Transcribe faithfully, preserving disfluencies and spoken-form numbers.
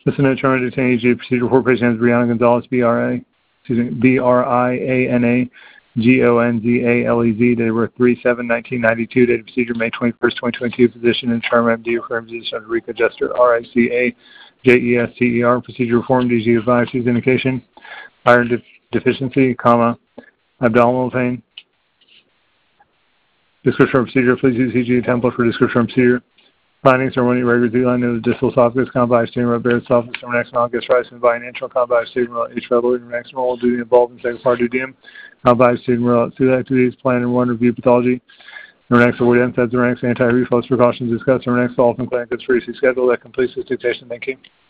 Assistant Attorney Detainee G. Procedure for Patient Brianna Gonzalez, B R A, excuse me, B R I A N A G O N Z A L E Z, date of birth three seven nineteen ninety-two, date of procedure May twenty-first, twenty twenty-two, physician and term M D, affirmed physician under RICA Jester, R I C A J E S T E R, procedure reform, D G advice, his indication, iron de- deficiency, comma, abdominal pain. Description of procedure, please use C G template for description of procedure. Findings are when you regular Z-line of the distal esophagus, combat student row, Barrett's esophagus, next non-gastritis, by an internal combat student row, H. reload, next normal duty involved in second part duodenum, combat student row, two activities, plan and one review pathology, next avoid N SAIDs, next anti-reflux precautions discussed, next often clinic conspiracy schedule that completes this dictation. Thank you.